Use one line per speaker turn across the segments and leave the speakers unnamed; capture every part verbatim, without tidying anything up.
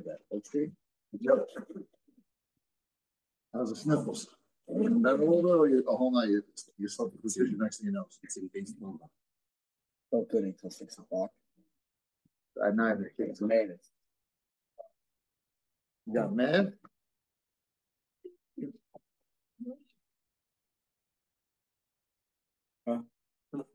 with that. Okay. Yep. How's the sniffles? Never hold or you a whole night you you slept with the next thing you know. It's in baseball. Felt good until six o'clock. At night the kids made it. You got mad? Huh? I thought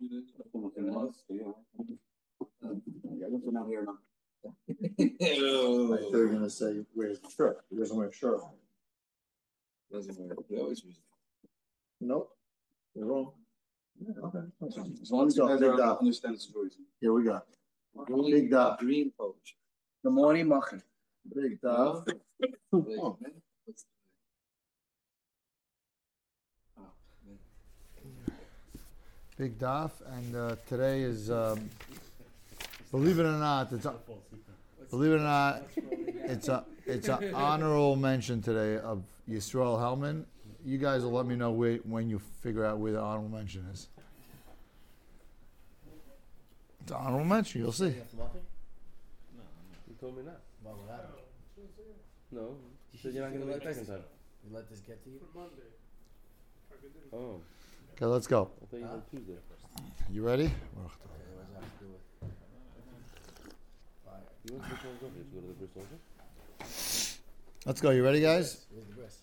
you were gonna say where's the shirt? He doesn't wear a shirt. Doesn't wear he always wears it. Nope. You're wrong. Yeah, okay. As long as you guys are understand the situation. Here we go. Big dog. Green coach. Good morning, Machen. Big dog. Oh.
Big Daf, and uh, today is, um, believe it or not, it's a, believe it or not, it's a it's an honorable mention today of Yisrael Hellman. You guys will let me know where, when you figure out where the honorable mention is. It's an honorable mention. You'll see.
No, you told me not.
Why would I?
No, you said you're not going to let second time.
You let this get to you?
Oh.
Okay, let's go.
I thought you
Huh?
said Tuesday.
You ready?
Okay, what does that have to do with fire?
You went to Bristol also? Did you go to the Bristol also?
Let's go. You ready, guys?
Where's the grist?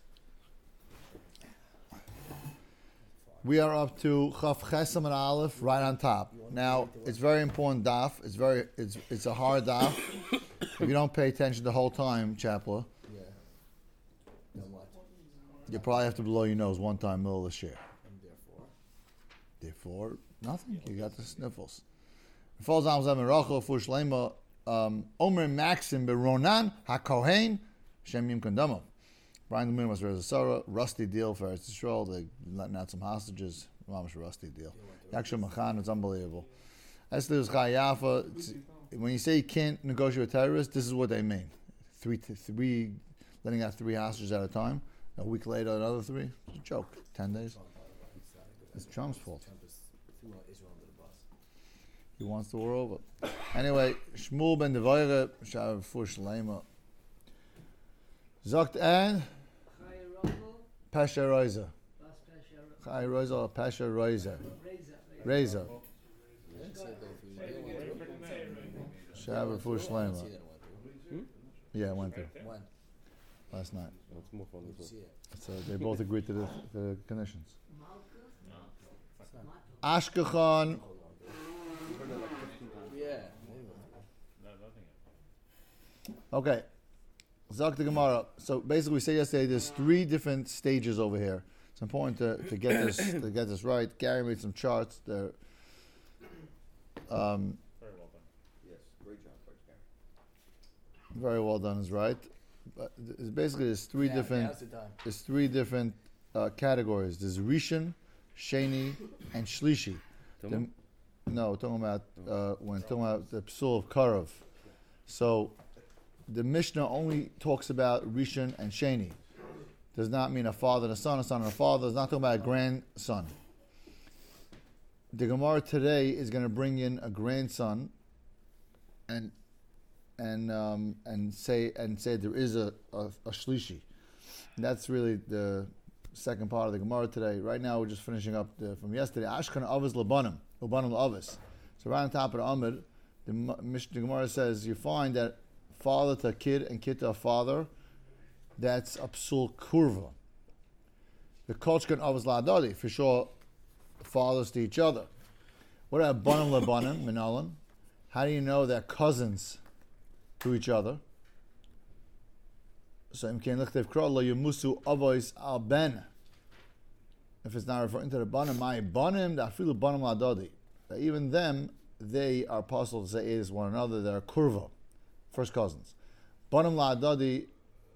We are up to Chaf Chesam and Aleph, right on top. Now, it's very important daf. It's very, it's it's a hard daf. If you don't pay attention the whole time, Chapla,
Yeah. Then what?
you probably have to blow your nose one time middle of the year.
And therefore?
Therefore, nothing. You got the sniffles. Falls on Zem Rachel for Shlema. Omer Maxim Beronan HaKohen Shem Yim Kondamo. Brian the Moon was Reza Sarah. Rusty deal for Eretz Yisrael. They letting out some hostages. Mamish rusty deal. Yaksha Machan. It's unbelievable. Esther is Chayafa. When you say you can't negotiate with terrorists, this is what they mean. Three, three, letting out three hostages at a time. A week later, another three. It's a joke. Ten days. It's Trump's fault.
Trump is threw Israel under the bus.
He wants the war over. Anyway, Shmuel ben Devoire, Shav Fush Lema. Zogt and Pasha Roiza. Chai Roiza or Pasha Roiza. Reza.
Yeah, see it go through. You didn't want to.
Shav Fush Lema.
See that it went through.
Yeah, it went through
When?
last night.
That's more fun
You
this
see
way.
it.
So they both agreed to the, the conditions.
It's not.
Ashkelon.
Yeah.
Okay. Zok the Gemara. So basically, we said yesterday there's three different stages over here. It's important to, to get this to get this right. Gary made some charts. They're um,
Very well done.
Yes, great job, Coach Gary.
very well done is right. But it's basically there's three
Yeah,
different
now's the time.
there's three different uh, categories. There's Rishon, Sheni, and Shlishi. The- no, talking about uh, when talking about the psul of Karav. So the Mishnah only talks about Rishon and Sheni. Does not mean a father and a son, a son and a father. It's not talking about a grandson. The Gemara today is going to bring in a grandson, and and um, and say and say there is a a, a shlishi. And that's really the second part of the Gemara today. Right now we're just finishing up the, from yesterday. Ashkan avos labanim, labanim laavos. So right on top of the Amud, the, the Gemara says you find that father to a kid and kid to a father, that's a psul kurva. The kochkan avos laadadi, for sure, fathers to each other. What about banim labanim, minalim? How do you know they're cousins to each other? So imken lichtev kro lo yemusu avos al ben. If it's not referring to the banim, my banim da afilu banim laadadi. Even them, they are possible to say is one another. They're kurva, first cousins. Banim laadadi.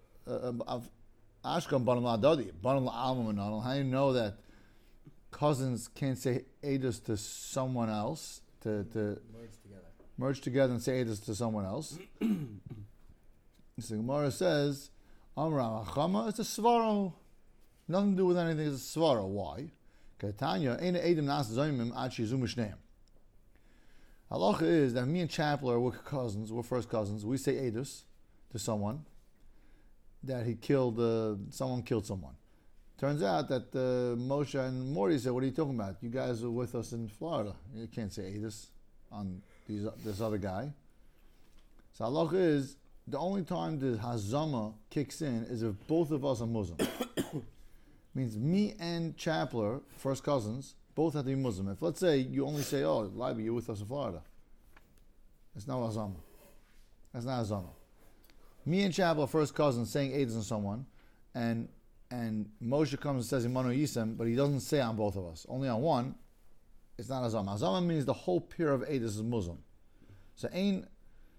Ashkan banim laadadi, banim la'alma minalim. How do you know that cousins can't say edus to someone else, to, to
Merge together.
merge together and say edus to someone else? So Gemara says, Amra Achama, it's a svaro. Nothing to do with anything, it's a svaro. Why? Ketanya, Eina Edim Nas Zoimim Achi Zumishneim. Halacha is that me and Chapler, we're cousins, we're first cousins, we say edus. to someone that he killed, uh, someone killed someone. Turns out that uh, Moshe and Morty said, what are you talking about? You guys were with us in Florida. You can't say Adis on these, this other guy. So halacha is, the only time the Hazama kicks in is if both of us are Muslim. Means me and Chapler, first cousins, both have to be Muslim. If let's say you only say, oh, Libby, you're with us in Florida. It's not Hazama. That's not Hazama. Me and Chapler, first cousins, saying Adis on someone, and and Moshe comes and says Imanu Yisem, but he doesn't say on both of us, only on one, it's not Hazama. Hazama means the whole pair of Adis is Muslim. So Ein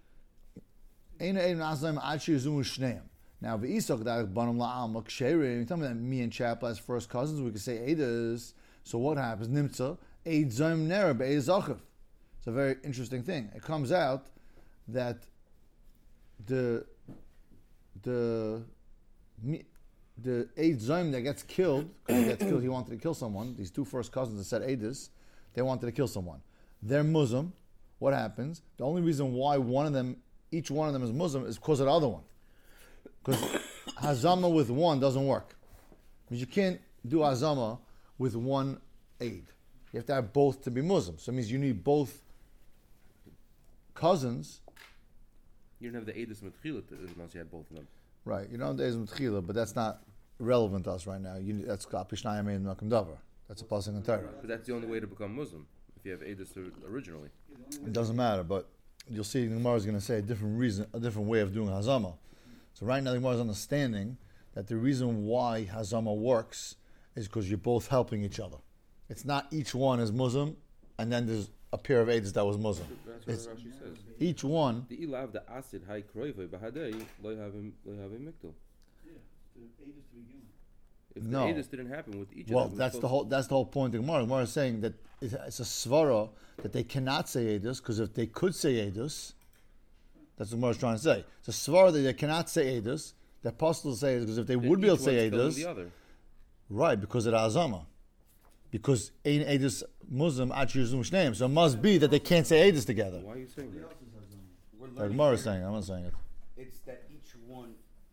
Ein Ein Azam Achi Zumu Shneim. Now, v'isok that banam la'alma ksherim. You tell me that me and Chapel as first cousins, we could say Eidas. So what happens? Nimtza eid zayim nera be'eid zachav. It's a very interesting thing. It comes out that the the the eid zayim that gets killed, because he gets killed, he wanted to kill someone. These two first cousins that said Eidas, they wanted to kill someone. They're Muslim. What happens? The only reason why one of them, each one of them is Muslim, is because of the other one. Because Hazama with one doesn't work. Because you can't do Hazama with one aid. You have to have both to be Muslim. So it means you need both cousins.
You don't have the Eidos Metchila unless you had both of them.
Right. You don't have the Eidos Metchila, but that's not relevant to us right now. You, that's Pishnayim Eid Malkum Davar. That's a passing in Torah.
But that's the only way to become Muslim, if you have Eidos originally.
It doesn't matter, but you'll see the Gemara is going to say a different reason, a different way of doing Hazama. So right now the Gemara is understanding that the reason why Hazama works is because you're both helping each other. It's not each one is Muslim, and then there's a pair of Eidos that was Muslim.
That's what Rashi says.
Each one.
The ilav the acid high kroive bahadei lo have him lo have him miktul.
Yeah, the Eidos to begin with.
If
No.
the Eidos didn't happen with each
Well,
of them,
that's the whole. That's the whole point of the Gemara. The Gemara is saying that it's it's a svara that they cannot say Eidos, because if they could say Eidos, that's what the Gemara is trying to say. It's a svara that they cannot say Eidos. The apostles say is because if they would be able to say Eidos, right? Because of the Azama, because ein Eidos Muslim achiyuzum shneim. So it must be that they can't say Eidos together.
Why are you saying that?
We're
The
learning
Gemara is
here.
saying. I'm not saying it.
It's that each one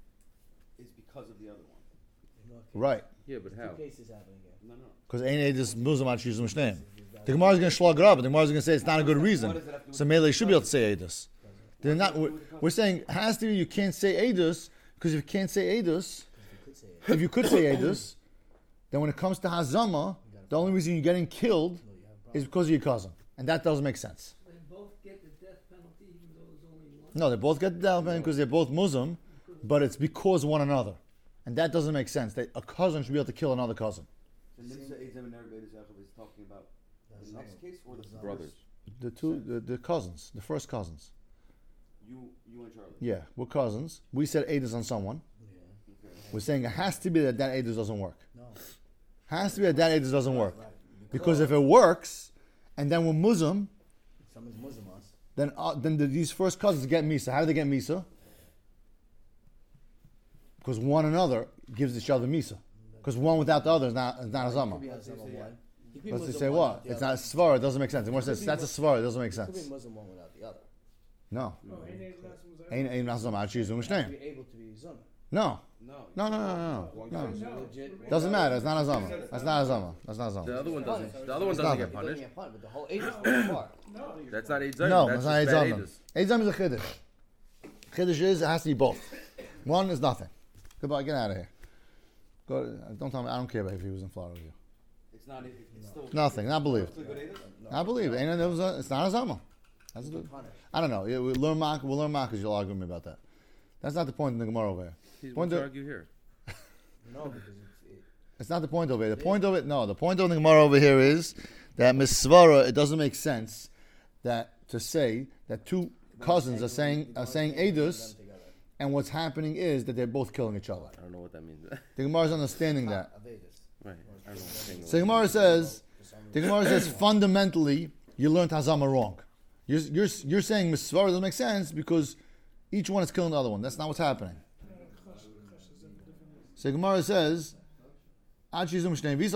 is because of the other one.
Right?
Yeah, but how?
Two cases happening here.
No, no.
Because ein Eidos Muslim achiyuzum shneim. The Gemara is going to slug it up, but the Gemara is going to say it's not a good reason. So Mele should be able to say Eidos. They're not. We're, we're saying it has to be you can't say Eidos, because if you can't say Eidos, if you could say Eidos, then when it comes to Hazama, the only reason you're getting killed is because of your cousin, and that doesn't make sense.
They both get the death penalty even though there's only one?
No, they both get the death penalty because they're both Muslim, but it's because of one another, and that doesn't make sense. That a cousin should be able to kill another cousin.
The Nimsa Eizem and Erev Zachav is talking about the next case or the first?
Brothers.
The two, the, the cousins, the first cousins.
You, you and Charlie.
Yeah, we're cousins. We said Eidos on someone.
Yeah.
Okay.
We're saying it has to be that that Eidos doesn't work.
No.
Has to be that that Eidos doesn't work.
Right.
Because if it works, and then we're Muslim,
Someone's Muslim us.
then uh, then the, these first cousins get Misa. How do they get Misa? Because one another gives each other Misa. Because one without the other is not, is not a
Could
Zama.
be Hazama one. He could be
Let's just
Muslim
say
one
what?
without the
It's
other.
not Svara, it doesn't make sense. The Gemara
Could
says
be
that's a
Mus-
Svara, it doesn't make
Could be
sense.
Muslim one without the other.
No.
No, ain't it not some-
Ain't ain't not Zama, actually, Zum
To
Shneim.
be able to be Zama.
No.
No.
No, no, no, no, no. no.
So legit.
Doesn't matter, it's not a Zama. That's not a Zama. That's not a
The
Zama.
other one doesn't. The other one
It's
doesn't
not.
get
It doesn't
punished.
get punished, but the whole age is falling apart.
That's not Eidos.
No,
that's
that's not
just bad
Eidzam.
Eidos.
Eidzam is a Chiddush. Chiddush is, it has to be both. One is nothing. Goodbye, get out of here. Go, don't tell me, I don't care about if he was in Florida with you.
It's not. It's still.
Nothing, not believed.
Still good Eidos?
I believe it. Ain't it, it was a, it's not a Zama. That's
You
good.
get punished.
I don't know. Yeah, we'll learn Mark. We'll learn Mark because you'll argue with me about that. That's not the point in the Gemara over here.
He's
Point
going to
of-
argue here.
No, because it's, it,
It's not the point over here. The point of it, no. The point of the Gemara over here is that Misvara. It doesn't make sense that to say that two cousins are saying are saying Eidos,
them together.
and what's happening is that they're both killing each other.
I don't know what that means.
The Gemara is understanding that.
Avedis.
Right. I don't know. what I'm saying.
So the Gemara says, the Gemara says fundamentally you learned Hazama wrong. You're, you're, you're saying Misvara doesn't make sense because each one is killing the other one. That's not what's happening. So the Gemara says, if you tell me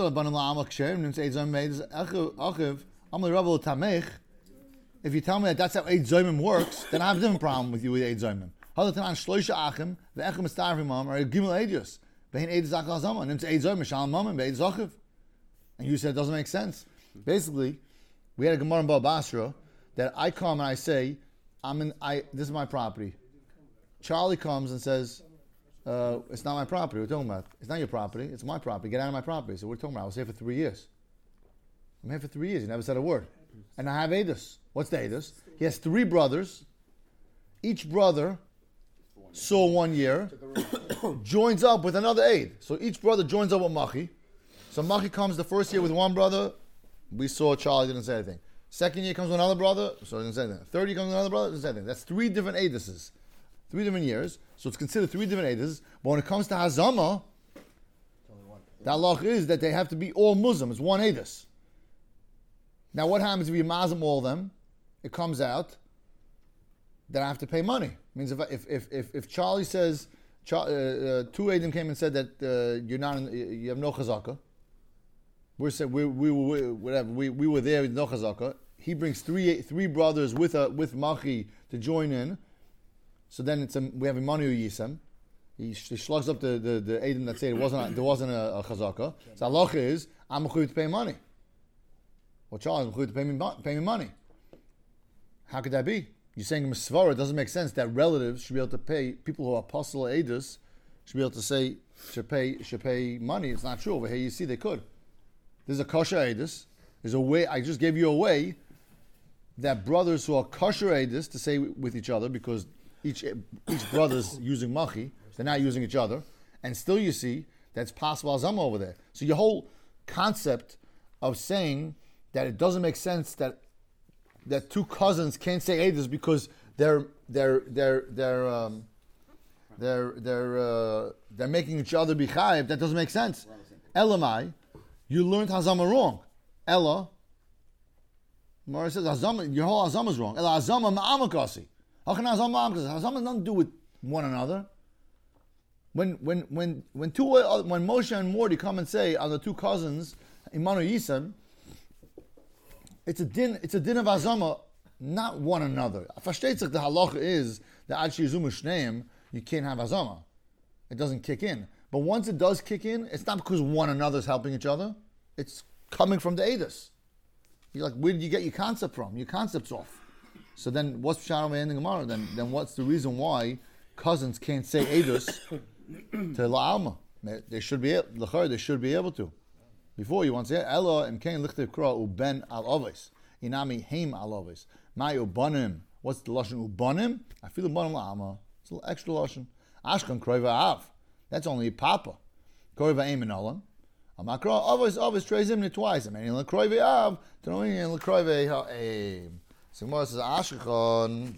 that that's how Eid Zayimim works, then I have a different problem with you with Eid Zayimim. Halatan shloisha achim ve'echem estarvim mam or gimel edius behin edus akal zama and it's edus mishal mam and edus achiv. And you said it doesn't make sense. Basically, we had a Gemara in Baba Basra that I come and I say, I'm in. I this is my property. Charlie comes and says, uh, "It's not my property." We're talking about. It's not your property. It's my property. Get out of my property. So we're talking about. I was here for three years. I'm here for three years. He never said a word. And I have Edus. What's the Edus? He has three brothers. Each brother saw one year, joins up with another aid. So each brother joins up with Machi. So Machi comes the first year with one brother. We saw Charlie didn't say anything. Second year comes with another brother, so he didn't say anything. Third year comes with another brother, didn't say anything. That's three different Eiduses. Three different years. So it's considered three different Eiduses. But when it comes to Hazama, the halach is that they have to be all Muslim. It's one Eidus. Now what happens if you mazim all of them? It comes out that I have to pay money. It means if if if if, if Charlie says Char- uh, uh, two Eidim came and said that uh, you're not in, you have no chazaka. We said we we were whatever we, we were there with no chazaka. He brings three three brothers with a with Machi to join in. So then it's a, we have a manu yisem. He, he slugs up the the, the Eidim that say it wasn't there wasn't a, a chazaka. So halacha is I'm mechuyev to pay money. Well, Charles is mechuyev to pay me pay me money. How could that be? You're saying in Misvara, it doesn't make sense that relatives should be able to pay, people who are apostle edus should be able to say, should pay should pay money. It's not true. Over here you see they could. There's a kosher edus. There's a way, I just gave you a way that brothers who are kosher edus to say with each other, because each each brother's using machi, they're not using each other, and still you see that's possible azama over there. So your whole concept of saying that it doesn't make sense that that two cousins can't say edus because they're they're they're they're um, they're they're uh, they're making each other be chayiv. That doesn't make sense. Elamai, you learned hazama wrong. Ella, Mara says hazama, your whole hazama is wrong. Ella hazama ma'amakasi. How can hazama ma'amakasi? Hazama has nothing to do with one another. When when when when two uh, when Moshe and Morty come and say are the two cousins Imanu Yisem, it's a din. It's a din of azama, not one another. Fashtetzach the halacha is that ad sheyizumu shneim you can't have azama. It doesn't kick in. But once it does kick in, it's not because one another is helping each other. It's coming from the edus. You're like, where did you get your concept from? Your concept's off. So then, what's pshat in the Gemara? Then, then what's the reason why cousins can't say edus to la'alma? They should be able. They should be elo to. Before you want to say Ella and Kain lichte kra uben al ovis inami heim al ovis my ubanim. What's the lashon ubanim? I feel ubanim la'ama. It's a little extra lashon. Ashkan kroiva av. That's only papa. Kroiva aim in olam. Amakra ovis ovis trays him twice. I mean in kroiva av to know in kroiva ha aim. So Gemara says Ashkan.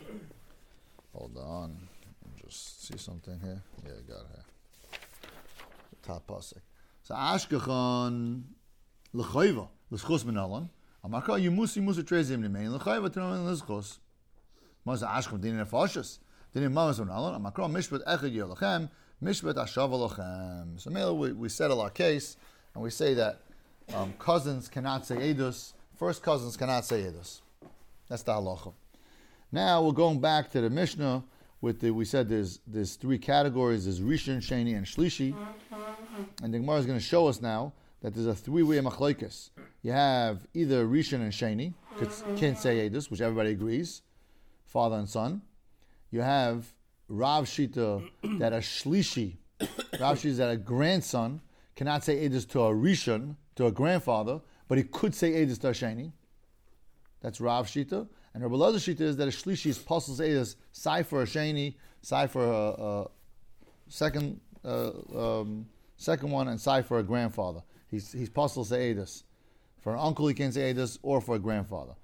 Hold on, just see something here. Yeah, I got it here. Top pasuk. So Ashkechan l'chayva l'schos menalan. Amarka yimusi musi trezim nimein l'chayva t'nomen l'schos. Maza Ashkechan dinin nefashos dinin mamas menalan. Amarka mishpat echad yelachem mishpat ashava lachem. So Mela, we, we settle our case and we say that um, cousins cannot say edus. First cousins cannot say edus. That's the halacha. Now we're going back to the Mishnah. With the, we said there's there's three categories. There's Rishon, Sheni, and Shlishi. And the Gemara is going to show us now that there's a three-way machlokes. You have either Rishon and Sheni, can't say edus, which everybody agrees, father and son. You have Rav Shita that a Shlishi, Rav Shita is that a grandson cannot say edus to a Rishon, to a grandfather, but he could say edus to a Sheni. That's Rav Shita. And Rabbi Elazar Shita is that a Shlishi is possible to say edus, sai for a Sheni, sai for a, a second uh, um, second one, and sai for a grandfather. He's he's possible to say edus. For an uncle he can say edus, or for a grandfather.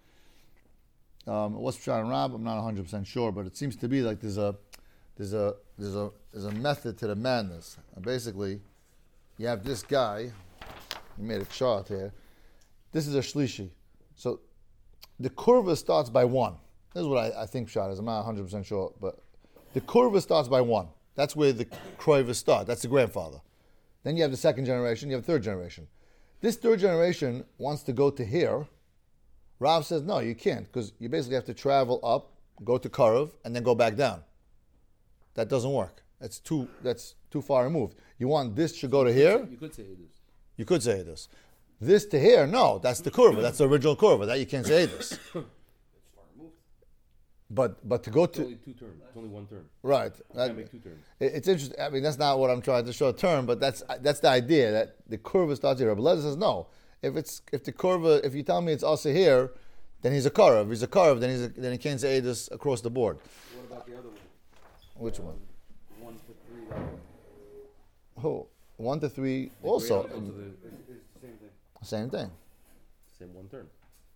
Um, what's Pshat and Rab? I'm not one hundred percent sure, but it seems to be like there's a there's a there's a there's a method to the madness. And basically, you have this guy. He made a chart here. This is a Shlishi. So the kurva starts by one. This is what I, I think Pshat is. I'm not one hundred percent sure, but the kurva starts by one. That's where the kroiva start. That's the grandfather. Then you have the second generation. You have the third generation. This third generation wants to go to here. Rav says, no, you can't, because you basically have to travel up, go to Karav, and then go back down. that doesn't work. That's too that's too far removed. You want this should go to here?
You could say this.
You could say this. This to here, no, that's the curva. That's the original curva. That you can't say this.
It's far removed.
But but to go
It's
to
only two turns. It's only one turn.
right,
You
that-
can't make two turns.
it- it's interesting. I mean, that's not what I'm trying to show term, but that's that's the idea that the curva starts here. But Lezer says no. If it's if the curva, if you tell me it's also here, then he's a curve. If he's a curve, then he's a, then he can't say this across the board.
What about the other one?
Which one?
One to three. That one.
Oh, one to three.
The
Also,
grade equal to the
It's, it's the same thing.
same thing.
same one turn.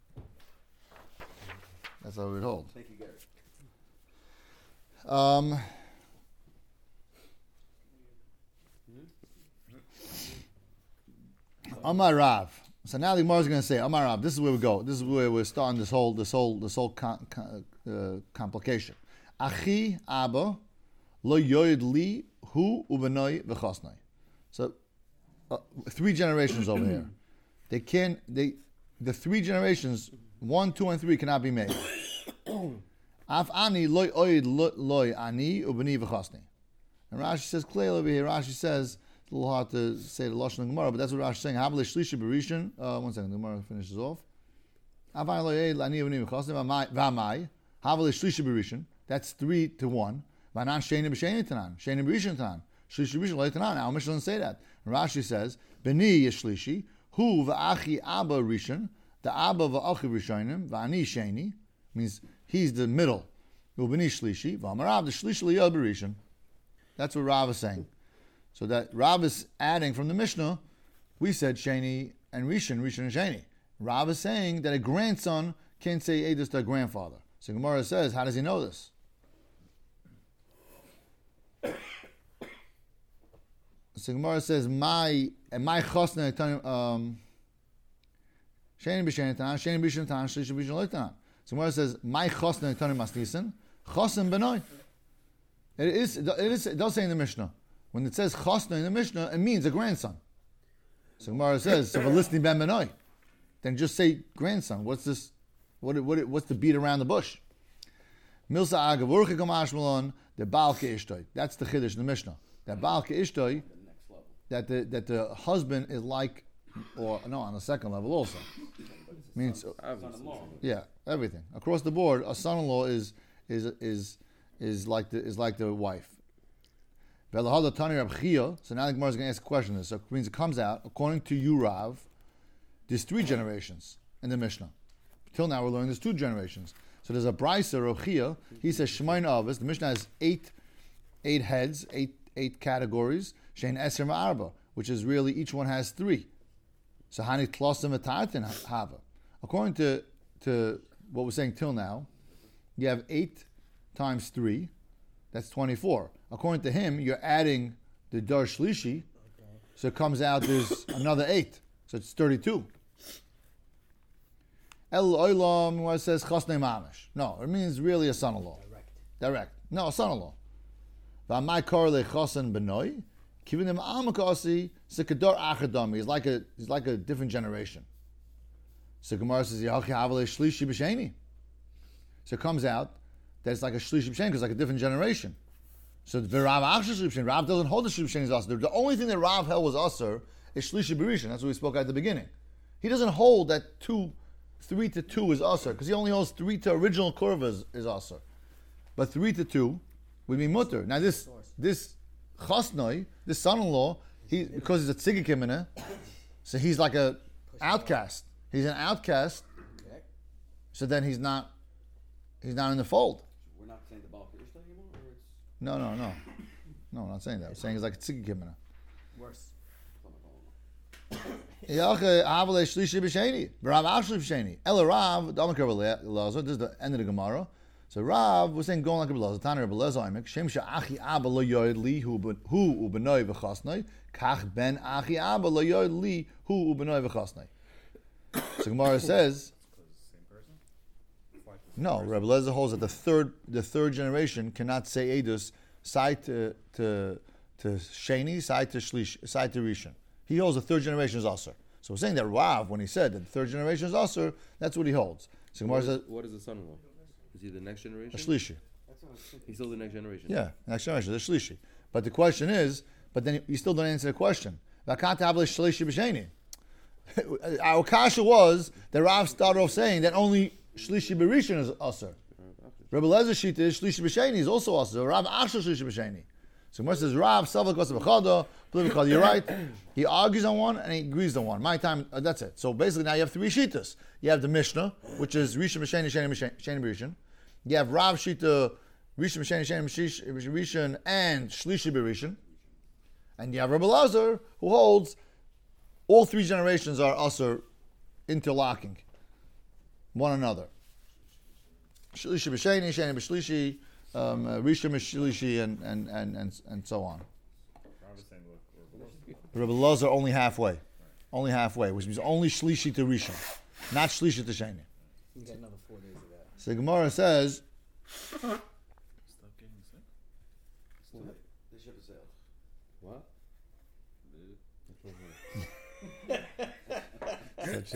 That's how we would hold.
Thank you, Gary.
Um, Amar Rav. So now the Gemara is going to say, Amar Rav. This is where we go. This is where we're starting this whole, this whole, this whole com- com- uh, complication. Achi Abba lo yoid li hu ubenoi v'chosnoi. So uh, three generations over here. They can they the three generations one, two, and three cannot be made. Af ani loy oid loy ani ubeni v'chasni. And Rashi says clearly over here. Rashi says it's a little hard to say the lashon of Gemara, but that's what Rashi is saying. Havle shlishi berishin. Uh, one second, the Gemara finishes off. Af ani loy oid ani ubeni v'chasni v'amai havle shlishi berishin. That's three to one. V'anan sheni b'sheni tanan sheni berishin tanan shlishi berishin loy tanan. Our Mishnah doesn't say that. And Rashi says beni yeshlishi hu v'achi abba rishon the abba v'achi rishonim v'ani sheni means he's the middle. Ubeni shlishi v'amarav the shlishi liyad berishin. That's what Rav is saying. So that Rav is adding from the Mishnah. We said sheni and rishon, rishon and sheni. Rav is saying that a grandson can't say edus to a grandfather. So Gemara says, how does he know this? So Gemara says, my and my chosna um sheni b'sheni tanan, sheni b'sheni tanan, shlishi b'sheni lo tanan. So Gemara says, my chosna tanan masnisin, chosim benoi. It is it is it does say in the Mishnah. When it says chosna in the Mishnah, it means a grandson. So Gemara says, so if we're listening ben benoi, then just say grandson. What's this? What what what's the beat around the bush? Milsa agav urche kamashmalon the baal keishtoi. That's the chiddush in the Mishnah. That baal keishtoi, that the that the husband is like, or no, on the second level also means
Obviously.
yeah, everything across the board. A son-in-law is is is is like the is like the wife. So now the Gemara is going to ask a question. So it means it comes out according to you, Rav. There's three generations in the Mishnah. Till now we're learning there's two generations. So there's a Brisa of Chia. He says Shemayin Avos. The Mishnah has eight eight heads, eight eight categories. Shein Eser Ma'arba, which is really each one has three. So Hani Tlosim Etartin Hava. According to to what we're saying till now, you have eight times three. That's twenty-four. According to him, you're adding the Dar Shlishi, so it comes out there's another eight. So it's thirty-two. El Oilam, where it says Chosnei Mamish. No, it means really a son-in-law.
Direct.
Direct. No, a son-in-law. V'amai korle chosen benoi, kivinim amakasi sekador achadami. He's like a he's like a different generation. So Gemara says Yachi Havale Shlishi B'Sheni. So it comes out that it's like a Shlishi B'Sheni because it's like a different generation. So the Rav Achshir Shlishi B'Sheni. Rav doesn't hold the Shlishi B'Sheni as Aser. The only thing that Rav held was Aser is Shlishi B'Rishon. That's what we spoke at the beginning. He doesn't hold that two, three to two is Aser because he only holds three to original curve is, is Aser. But three to two would be mutter. Now this this chasnoi, this son-in-law, he because he's a tzigikimina, so he's like a outcast. He's an outcast. So then he's not he's not in the fold.
We're not saying the Baal Kirishta anymore, or it's
No, no, no, no. I'm not saying that. I'm saying he's like a tzigikimina.
Worse.
Yache avle shlishi b'sheni, Rav Ashli b'sheni. Ela Rav, Damaker B'Lezer. This is the end of the Gemara. So Rav was saying going like a B'Lezer. Tanner B'Lezer Aimek. Shem she'achi abba lo yoyed li hu hu ubenoi v'chasnoi. Kach ben achi abba lo yoyed li hu ubenoi v'chasnoi. So Gemara says, no. Rabbi Lezer holds that the third the third generation cannot say edus side to to to sheni, side to shlish, side to rishon. He holds the third generation is Aser. So we're saying that Rav, when he said that the third generation is Aser, that's what he holds. So Gemara
What is,
says,
what is the son-in-law? Is he the next generation?
a Shlishi.
that's
He's still the next generation.
Yeah, next generation, the shlishi. But the question is, but then you still don't answer the question. Our kasha was that Rav started off saying that only shlishi berishin is aser. Rebbe Lezer shita is shlishi b'sheni is also aser. Rav achshel shlishi b'sheni. So Gemara says Rav savak kosa b'chada, b'chada. You're right. He argues on one and he agrees on one. My time. Uh, that's it. So basically now you have three shitas. You have the Mishnah, which is rishon b'sheni, sheni b'sheni b'rishon. You have Rav shita rishon b'sheni, sheni b'rishon, and shlishi b'rishon. And you have Rebbe Lezer who holds all three generations are also interlocking one another. Shlishi b'sheni, sheni b'shlishi, um, uh, rishon b'shlishi, and and and and and so on. Rebbe Lezer only halfway, only halfway, which means only shlishi to rishon, not shlishi to sheni.
You get another four days of that.
So Gemara says.
Stop getting sick. The ship has sailed.
What?
Such a-
I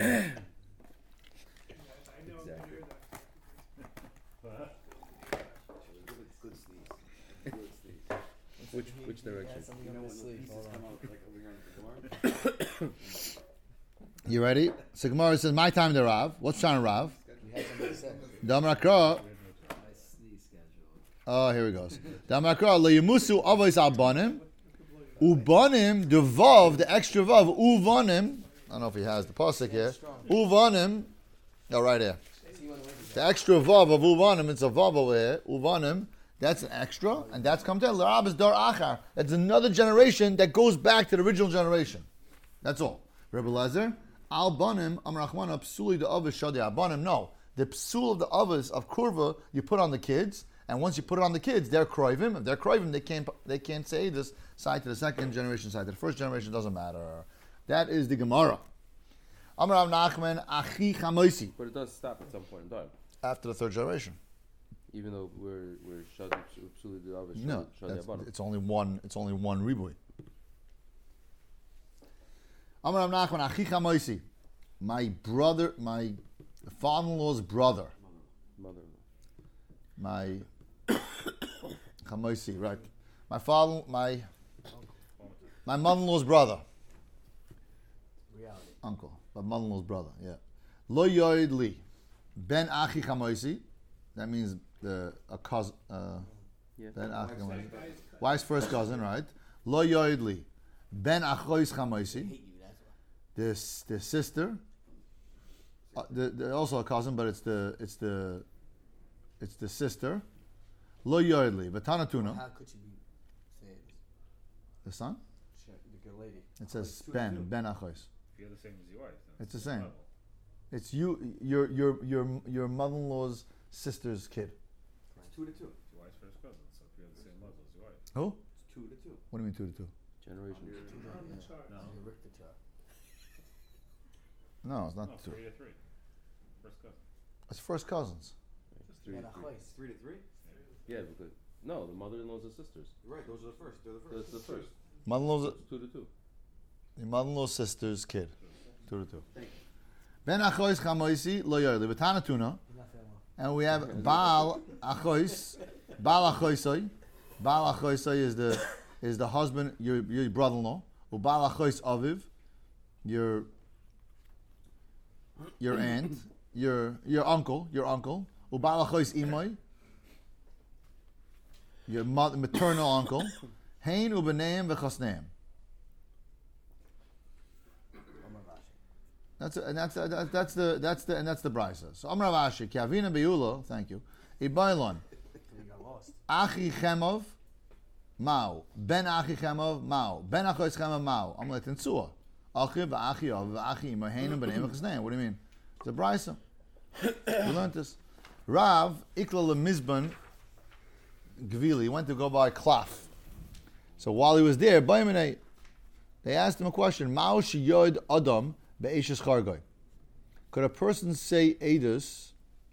know, I heard that.
Good, good sneeze. Good sneeze.
Which which direction?
You know when the
sleep.
pieces
Hold
come
on.
out like over here in the door?
You ready? So Gemara says, "My time to Rav." What's Shana Rav?
We had something to say.
Damrakra.
My sneeze schedule.
Oh, here he goes. Damrakra leyimusu avos al banim, ubanim devav the extra vav uvanim. I don't know if he has the pasuk here. Uvanim. Oh, right here. The extra vav of uvanim. It's a vav over here. Uvanim. That's an extra, and that's come to L'Rab is dar achar. That's another generation that goes back to the original generation. That's all. Rebbe Lezer al banim amrachmana psuli the avos shadi abanim. No, the psul of the avos of kurva you put on the kids, and once you put it on the kids, they're kroivim. If they're kroivim, they can't they can't say this side to the second generation side. To the first generation doesn't matter. That is the Gemara. Amar Rav Nachman achi chamoisi.
But it does stop at some point in time,
After the third generation.
even though we're we're shadi psuli the avish.
No,
shadi
that's-
abanim.
it's only one. It's only one ribui. Amar Rav Nachman achi chamoisi. My brother, my father-in-law's brother.
Mother.
My chamoisi, right? My father, my my mother-in-law's brother.
Reality.
Uncle, but mother-in-law's brother, yeah. Lo yoid li, ben achi chamoisi. That means the a cousin. Uh,
Yeah.
ben achi chamoisi. Wife's first cousin, right? Lo yoid li, ben achois chamoisi.
Hate you, that's why.
This the sister. Uh, the, the also a cousin, but it's the it's the it's the sister. Lo yoid li, v'tanatuna.
How could you be saying this?
The son.
Shit, the good lady.
It says ben ben achois.
If you're the same as your wife, then
It's the
it's
same.
level.
It's you, your your your your mother-in-law's sister's kid.
It's two to two.
It's your wife's first cousin, so if you're the same level as your wife.
Who?
It's two to two.
What do you mean two to two?
Generation.
On the chart.
No,
You're Richter chart.
No, it's
no,
not two.
three to three. First cousin.
It's first cousins.
It's three.
And
to
a
three.
choice.
Three to three?
Yeah, because no, the mother-in-laws are sisters.
You're right, those are the first. They're the
That's
first.
the first.
Mother-in-law's
It's two to two.
your mother-in-law's sister's kid. Two to two.
Thank you.
Ben achois chamoisi lo yorli b'tanatuna,
He's not feeling well.
and we have Baal achois, Baal achoisoi. Baal achoisoi is the is the husband, your your brother-in-law. Or Baal achois aviv, your your aunt, your your uncle, your uncle. Or Baal achois imoi, your mother, maternal uncle. Hein ubeneim v'chasneim.
Omar Rashi.
That's and that's uh, that, that's the that's the and that's the brisa. So Amar Rav Ashi, Kavina Beula, thank you. Ibailon,
We got lost.
Achi Chemov, Mao, Ben Achi Chemov, Mao, Ben Achois Chemov, Mao. I'm like Tensua. Achi v'Achi Av v'Achi Mahenu b'Neim v'Chesneim. What do you mean? It's a brisa. We learned this. Rav Ikla lemizban Gvili. He went to go buy klaf. So while he was there, Baimene, they asked him a question. Mao sheyod Adam be'eshes chargoy. Could a person say edus?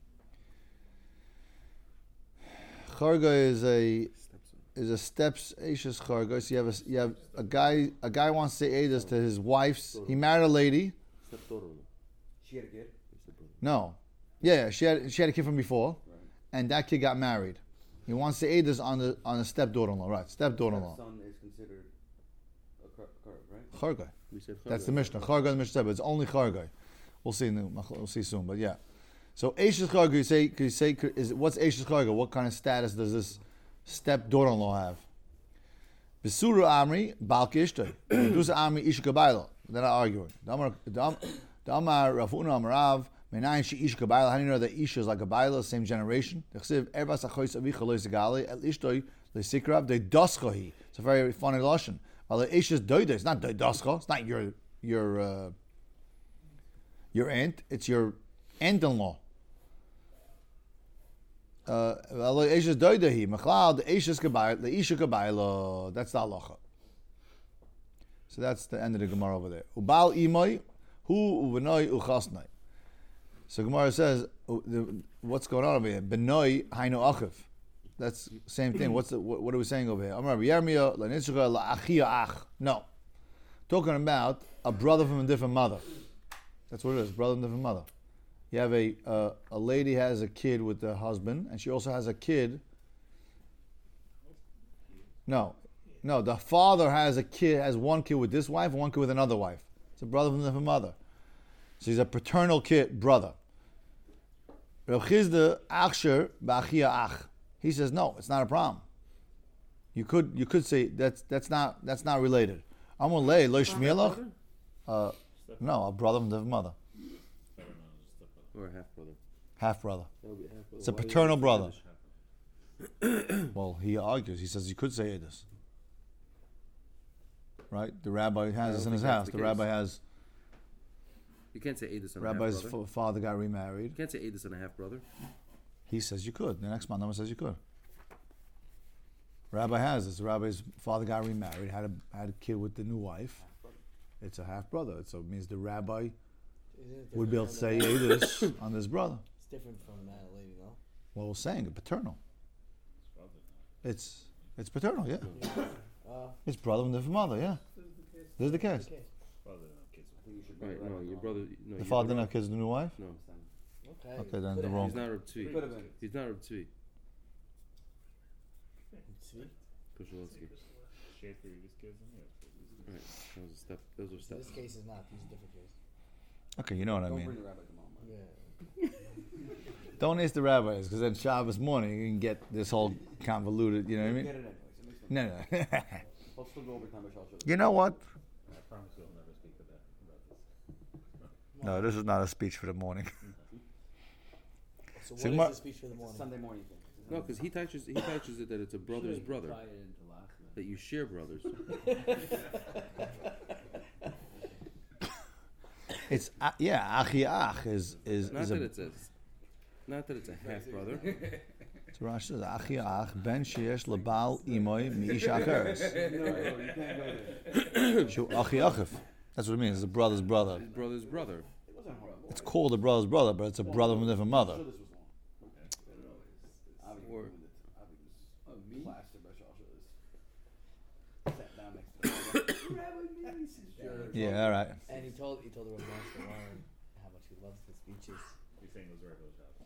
Chargoy is a is a steps eshes chargoy. So you have a you have a guy a guy wants to say edus to his wife's. He married a lady.
Stepdaughter.
She had a kid.
No, yeah, she had she had a kid from before, and that kid got married. He wants to aid us on the on a stepdaughter-in-law, right? Stepdaughter-in-law.
Son is considered a kar- kar- right?
Chargai.
We said
That's the Mishnah. Chargai the Mishnah, but it's only Chargai. We'll see. In the, we'll see soon, but yeah. So Eishes Chargai, you say, could you say, could- is what's Eishes Chargai? What kind of status does this stepdaughter-in-law have? Besura Amri Balki Ishtay. Medusa Amri Ish Kabayla. They're not arguing. Damar Dam- Damar Rafuna Amarav. Menayin she Ish Kabayla. How do you know that Ish is like a Bayla, same generation? Dechsiv Erbas Achois Avicha Lo Yisagali El Ishtay Le Sikrav De Daschahi. It's a very funny lashon. Well, the Ish is Doida. It's not Dascha. It's not your your uh, your aunt. It's your aunt-in-law. Uh, well, the Ish is Doida he. Mechlal the Ish is Kabayla. The Ish is Kabayla. That's the halacha. So that's the end of the Gemara over there. Ubal Imay Hu Ubenoi Uchasnai. So Gemara says, uh, the, what's going on over here? Benoi Hainu Achiv. That's the same thing. What's the, what, what are we saying over here? Amar Yermia Lanitzcha La'achia Ach. No. Talking about a brother from a different mother. That's what it is, brother from a different mother. You have a uh, a lady has a kid with the husband, and she also has a kid. No. No, the father has a kid, has one kid with this wife and one kid with another wife. It's a brother from a different mother. So he's a paternal kid, brother. Rav Chizda Achsher Ba'achia Ach. He says no, it's not a problem. You could you could say that's that's not that's not related. Amalei Lo Shmielach. Uh, no, a brother from a different mother,
Or a half brother.
half brother.
That would be a half brother.
It's a
Why do you
paternal
have to
brother.
finish?
Well, he argues. He says you could say this. Right? The rabbi has this
don't
in his
think that's
house.
the
The
case.
rabbi has
You can't say Adis on a half
rabbi's
brother.
f- father got remarried.
You can't say Adis on a half brother.
He says you could. The next man says you could. Rabbi has this. The rabbi's father got remarried, had a had a kid with the new wife. It's a half brother. So it means the rabbi would be able to say Adis on this brother.
It's different from that lady, no?
Well, we're saying it, paternal. It's it's paternal, yeah.
Uh,
It's brother from different mother, yeah. This is the case.
okay.
Father didn't have kids with
You should bring
Right,
it
no,
back
your
on.
brother. No,
The
your
father didn't
brother-
have kids with the new wife?
No.
Okay.
Okay, then
Could've
the
been.
wrong.
He's not Reb Tzvi.
Could have been.
He's not Reb Tzvi.
See?
Kushalitsky.
shade for his kids and yes, for his kids.
Right. Those are step. Those are
So
steps.
this case is not. These are different cases.
Okay, you know what I
Don't
mean.
bring the rabbi tomorrow. man.
Yeah.
Don't ask the rabbis, because then Shabbos morning you can get this whole convoluted, you know what I
Get
mean?
it anyways. It makes sense.
No, no.
I'll still go over time. I'll show
You know what?
I promise you'll never speak to that about this.
No, this is not a speech for the morning.
So what
Sigma-
is the speech for the
It's a
morning?
Sunday morning thing.
No, because he touches. He touches it that it's a brother's brother. That you share brothers.
It's, uh, yeah, Achi Ach is, is,
Not
is
that
a,
it's a. Not that it's a half brother.
it's Rashi says, Achi Ach, ben sheyesh lebal imoy mi'ish acheres.
No, no, you can't go there.
Shu Achi Achiv. That's what it means, it's a brother's brother.
His brother's brother.
It wasn't horrible.
It's called a brother's brother, but it's a brother from a different mother.
I'm sure this was long. Avi
Or-
ruined it. Avi was plastered by Shal Shal. Sat down next to him.
Yeah, all right.
And he told he told the Rav to learn how much he loves the speeches.
He's saying those regular jobs.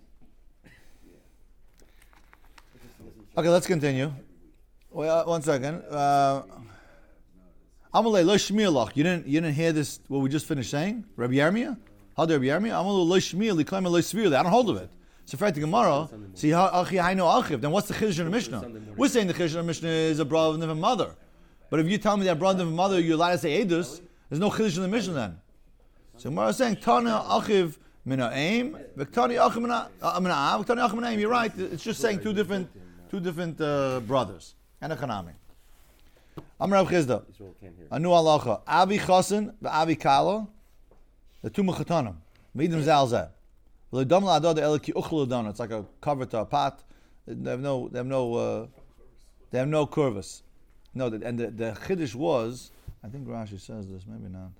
Okay, let's continue. Wait, uh, one second. Uh, Amalei lo shmielach. You didn't you didn't hear this? What we just finished saying? Rabbi Yirmiyah? How do Rabbi Yirmiyah? Amalei lo shmiel. Liklaim lo svirli. I don't hold of it. So for the Gemara, see how achi hainu achiv. Then what's the chiddush in the Mishnah? We're saying the chiddush in the Mishnah is a brother of a different mother. But if you tell me that brother of a mother, you're allowed to say edus. There's no chiddush in the Mishnah then. So Gemara is saying Tana achiv mina aim, v'ktani achiv mina mina av, v'ktani achiv mina aim. You're right. It's just saying two different two different uh, brothers and a chanami. Amar Rav Chizda.
Israel can't hear.
Anu halacha. Avi chasen v'avi kala. The two mechatanim. Midim zalzeh. L'dam la'adad eliki uchel l'dana. It's like a cover to a pot. They have no. They have no. Uh, they have no curvus. No. The, and the, the chiddush was. I think Rashi says this. Maybe not.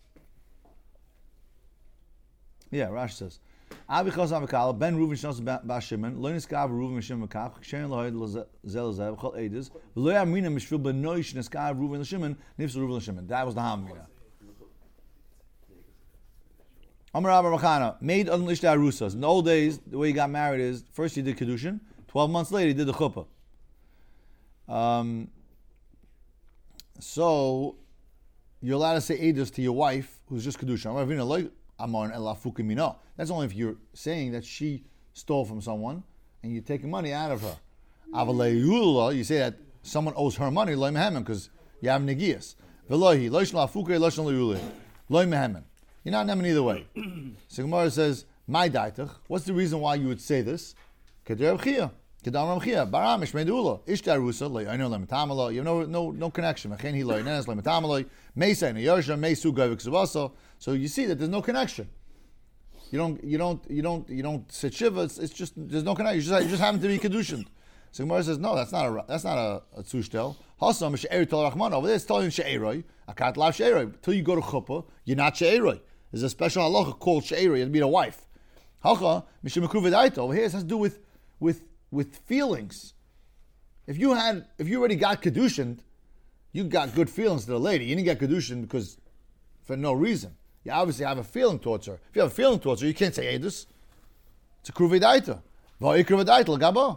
Yeah, Rashi says. Avi chasen avi kala. Ben Reuven shnos ba Shimon. Lo niskav Reuven mishim mekach. Kshen lohed zel zev. Chol edus. V'lo yamina mishvil benoi shniskav Reuven l'Shimon. Nifs Reuven l'Shimon. That was the hamina. Amar Abba Machana made on Lishta Arusas. In the old days, the way he got married is first he did Kedushin, Twelve months later, he did the chuppah. Um, so you're allowed to say edus to your wife who's just kedusha. That's only if you're saying that she stole from someone and you're taking money out of her. You say that someone owes her money, because you have negias. You're not nemin either way. So Gemara says, "My daitach." What's the reason why you would say this? You have no no no connection. So you see that there's no connection. You don't you don't you don't you don't sit shiva. It's, it's just there's no connection. You just, you just happen to be kedushin. So Gemara says, no, that's not a that's not a, a tzushtel. Hasam she'eri tol rachman. Over there it's telling she'eroi. Akat lav she'eroi. Till you go to chuppah, you're not she'eroi. There's a special halacha called she'eroi. It'd be a wife. Hacha mishum mekruvedaita. Over here it has to do with with with feelings. If you had if you already got kedushin, you got good feelings to the lady. You didn't get kedushin because for no reason. You obviously have a feeling towards her. If you have a feeling towards her, you can't say edus. It's a kruvedaita. Va'oi kruvedaita l'gabo.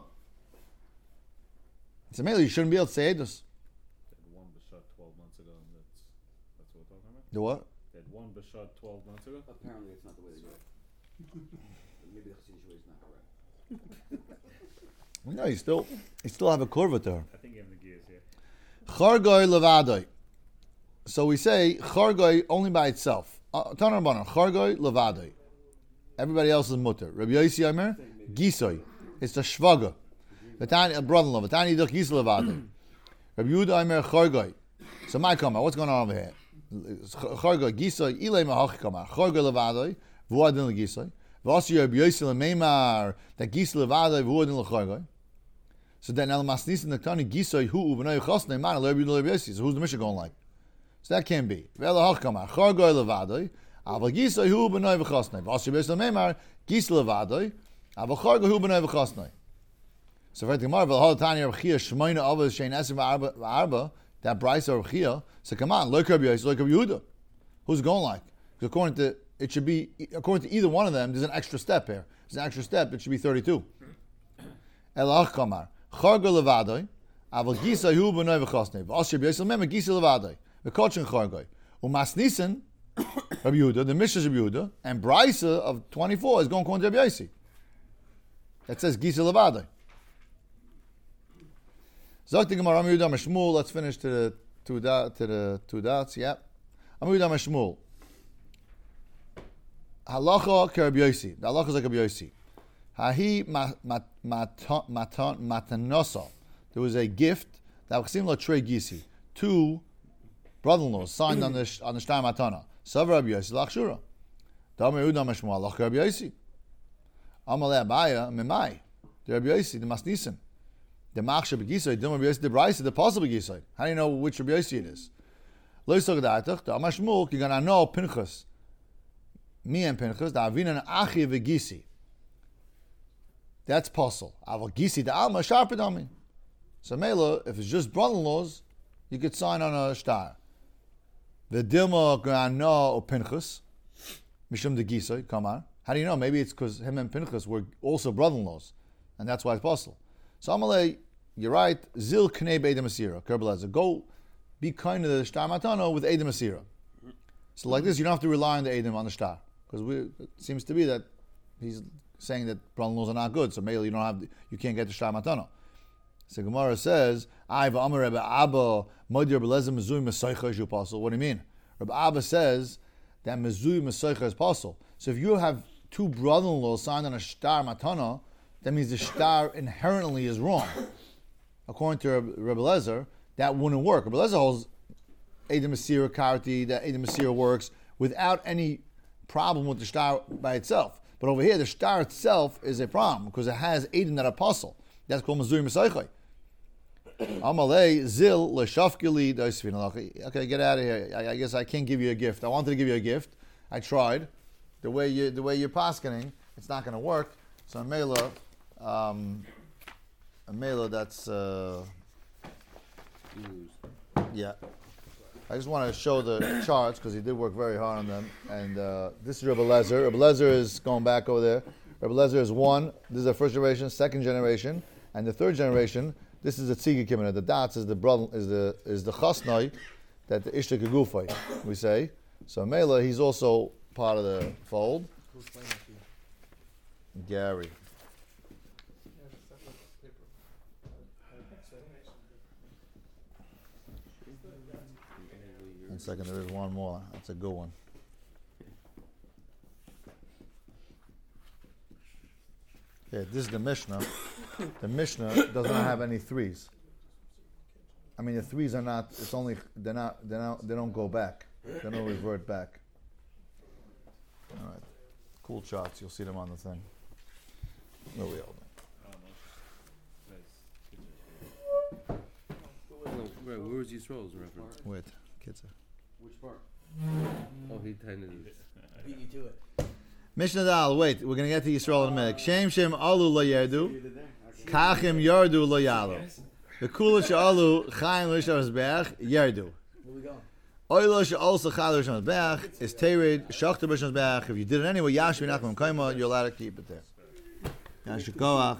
It's a you shouldn't be able to say edus.
They had one b'shot twelve months ago, and that's that's what we're talking about.
The what?
They had one b'shot twelve months ago.
Apparently, it's not the way they do it. Maybe the situation is not correct.
No, you still you still have a kurva to her.
I think you have the gears here.
Chargoi levadoi. So we say chargoi only by itself. Tanar Rabbanan, chargoi levadoi. Everybody else is mutter. Rabbi Yossi Omer, gisoi. It's the shvaga. Vatani, a brother-in-law. Vatani doch gisoi levadoi. Rabbi Yehuda Omer, chargoi. So my comment, what's going on over here? Chargoi, gisoi, ilay mahachi kamar. Chargoi levadoi, vuadin legisoi. V'asi Rabbi Yossi lemeimar, that gisoi levadoi, vuadin lechargoi. So then, El Masnis and the Tani Gisoi who Ubnei Chosnei Man Rabbi Yossi. So who's the Mishnah going like? So that can't be. V'ela Hachkamar Chargoi Levadoi Aval Gisoi who Ubnei Chosnei. V'Asher Beisel Meimar Gis Levadoi Aval Chargoi who Ubnei Chosnei. So for the Gemara V'Hal Tani Rabbi Chia Shmoina Avos Shein Esim V'Arba that Brisa Rabbi Chia. So come on, look Rabbi Yossi, look Rabbi Yehuda. Who's it going like? Because according to it should be according to either one of them. There's an extra step here. There's an extra step. It should be thirty-two. El Hachkamar. Charga levadoi, aval gisa hu b'noi v'chosnei. V'asher b'yosel mem gisa levadoi. V'kotchen chargoi. Umasnisen, Rabbi Yehuda, the Mishnah Rabbi Yehuda, and Brisa of twenty-four is going to Rabbi Yossi. That says gisa levadoi. Zok the Gemara, Rabbi Yehuda Meshmul. Let's finish to the two dot to the two dots. Yep. Rabbi Yehuda Meshmul. Halacha ke Rabbi Yossi. The halacha is like Rabbi Yossi. Hahi matanosa. There was a gift that was similar to Trey Gisi. Two brother-in-laws signed on the on the shtar matana. Savar Rabbi Yossi lachshura. Damer Yehuda Meshmua lach Rabbi Yossi. Amalei Abaya memai. The Rabbi Yossi the masnisin. The machshav begisay. The Rabbi Yossi the brisa the possible begisay. How do you know which Rabbi Yossi it is? Lo yisog da'atach. The Amashmul ki gana no Pinchas. Me and Pinchas. The avinan achi v'gisi. That's possible. Aval gisi the alma sharpedami. So mela, if it's just brother-in-laws, you could sign on a shtar. The dilma grana or Pinchas, mishum de gisay. Come on. How do you know? Maybe it's because him and Pinchas were also brother-in-laws, and that's why it's possible. So Amalei, you're right. Zil knei be'edem asira. Kerbelazer, go be kind to the shtar matano with edem asira. So like this, you don't have to rely on the edem on the shtar, because it seems to be that he's saying that brother-in-laws are not good, so maybe you don't have, you can't get the shtar matano. So Gemara says, "I've Amar Rebbe Abba Modir Belezim Mezui Mesaycha is your apostle." What do you mean? Rebbe Abba says that Mezui Mesaycha is apostle. So if you have two brother-in-laws signed on a shtar matana, that means the shtar inherently is wrong. According to Rebbe Lezer, that wouldn't work. Rebbe Lezer holds Edom Asira Karti, that Edom Asira works without any problem with the shtar by itself. But over here, the shtar itself is a problem because it has Edom that apostle. That's called Mezui Mesaycha. Amalei zil leshafkili doisvin. Okay, get out of here. I, I guess I can't give you a gift. I wanted to give you a gift. I tried. The way you the way you're paskening, it's not going to work. So a mela, um, a mela that's uh, yeah. I just want to show the charts because he did work very hard on them. And uh, this is Rebbe Lezer. Rebbe Lezer is going back over there. Rebbe Lezer is one. This is the first generation. Second generation And the third generation, this is the tzige kimena. The dots is the brother, is the is the chasnoi that the ishta kegufay, we say. So Mela, he's also part of the fold.
Who's playing with you?
Gary. One second, there is one more. That's a good one. Okay, this is the Mishnah. The Mishnah does not have any threes. I mean, the threes are not. It's only they're not. They're not. They don't go back. They don't revert back. All right, cool charts. You'll see them on the thing. No, we all
No, right, where was Yisrael's reference?
wait, kids.
Which part?
Oh, he tended to.
Beat you to it.
Mishnah Dal. Wait, we're gonna get to Yisrael in a minute. Shem Shem Alu Lo Yerdu.
You did there? Okay.
Kachim Yardu Lo Yalu. The Kula Shalu Chaim Lo Yisrael Yerdu.
Where we going?
Oilo Shal Sachal Rishon Mizbeach is Tered Shachta Rishon Mizbeach. If you did it anyway, Yashvi Nachman Kaima, you're allowed to keep it there. Yashikoach.